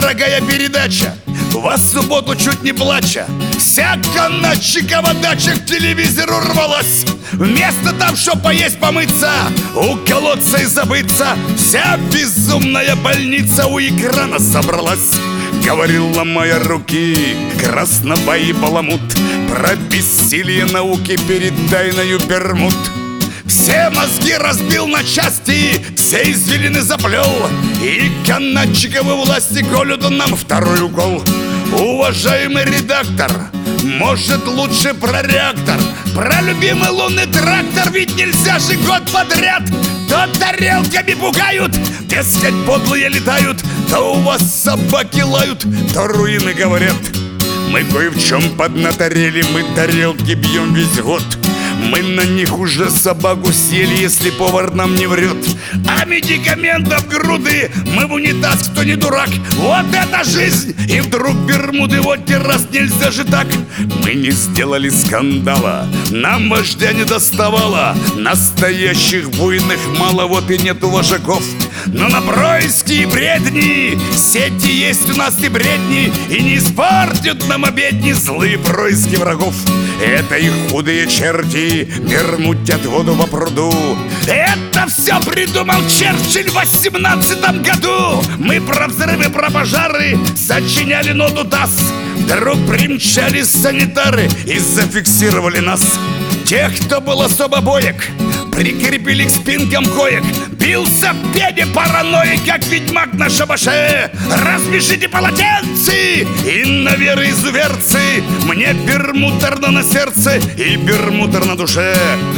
дорогая передача. Вас в субботу чуть не плача, вся канадчикова дача к телевизору рвалась. Вместо там, чтоб поесть, помыться, у колодца и забыться, вся безумная больница у экрана собралась. Говорил, ломая руки, краснобай и баламут, про бессилие науки перед тайною Бермуд. Все мозги разбил на части, все извилины заплел, и канадчиковы власти колют нам второй укол. Уважаемый редактор, может лучше про реактор, про любимый лунный трактор, ведь нельзя же год подряд. То тарелками пугают, дескать, подлые летают, то у вас собаки лают, то руины говорят. Мы кое в чем поднаторели, мы тарелки бьем весь год. Мы на них уже собаку съели, если повар нам не врет. А медикаментов груды, мы в унитаз, кто не дурак. Вот это жизнь! И вдруг Бермуды, вот раз нельзя же так. Мы не сделали скандала, нам вождя не доставало. Настоящих буйных мало, вот и нету вожаков. Но на происки и бредни, сети есть у нас и бредни, и не испортят нам обедни злые происки врагов. Это их худые черти бермудят воду во пруду. Это все придумал Черчилль в 18 году. Мы про взрывы, про пожары сочиняли ноту ТАСС. Вдруг примчались санитары и зафиксировали нас. Тех, кто был особо боек, прикрепили к спинкам коек. Бился в пене параноик, как ведьмак на шабаше. Развяжите полотенцы и на веры изуверцы. Мне бермутерно на сердце и бермутер на душе.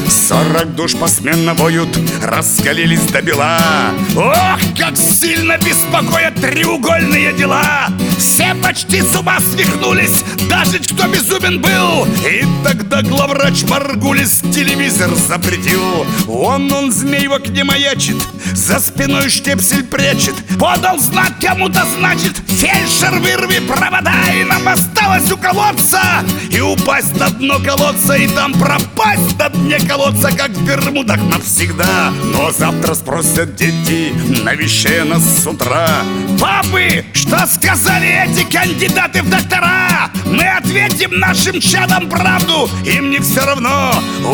40 душ посменно воют, раскалились до бела. Ох, как сильно беспокоят треугольные дела. Все почти с ума свихнулись, даже кто безумен был. И тогда главврач Маргулис телевизор запретил. Он змей в окне маячит, за спиной штепсель прячет. Подал знак кому-то, значит, фельдшер, вырви провода. И нам осталось уколоться и упасть на дно колодца, и там пропасть на дне колодца, как в Бермудах навсегда. Но завтра спросят дети, навещая нас с утра: папы, что сказали эти кандидаты в доктора? Мы ответим нашим чадам правду, им не все равно.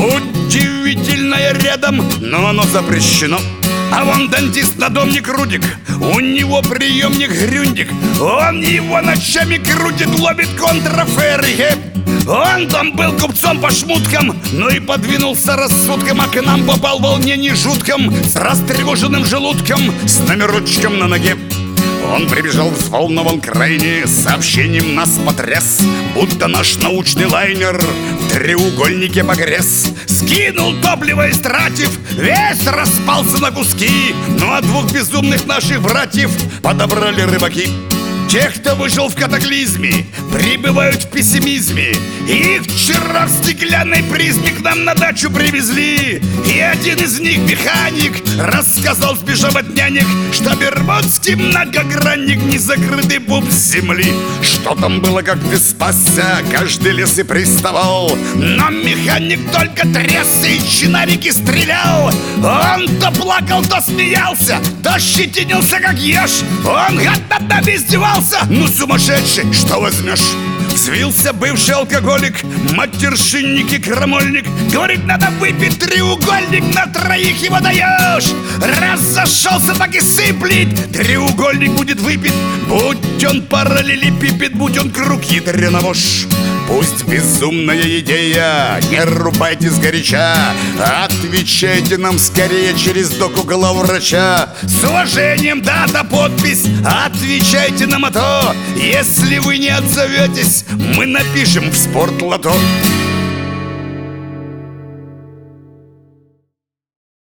Удивительное рядом, но оно запрещено. А вон дантист-надомник Рудик, у него приемник Грюндик. Он его ночами крутит, ловит контраферы. Он там был купцом по шмуткам, но и подвинулся рассудком, а к нам попал в волнении жутком, с растревоженным желудком, с номерочком на ноге. Он прибежал взволнован крайне, сообщением нас потряс, будто наш научный лайнер в треугольнике погряз. Скинул топливо, истратив, весь распался на куски. Ну а двух безумных наших братьев подобрали рыбаки. Те, кто выжил в катаклизме, пребывают в пессимизме. Их вчера в стеклянной призме к нам на дачу привезли. И один из них, механик, рассказал, сбежав от нянек, что бермудский многогранник не закрытый пуп с земли. Что там было, как ты спасся, каждый лес и приставал. Но механик только трясся и чинарики стрелял. Он то плакал, то смеялся, то щетинился, как еж. Он гад над нами издевался. Ну, сумасшедший, что возьмешь? Взвился бывший алкоголик, матершинник и крамольник. Говорит, надо выпить треугольник, на троих его даешь. Раз зашелся, так и сыплет. Треугольник будет выпит, будь он параллелепипед, будь он круг ядренавож. Пусть безумная идея, не рубайте сгоряча, отвечайте нам скорее через доку главврача. С уважением, дата, подпись, отвечайте нам, а то если вы не отзоветесь, мы напишем в спортлото.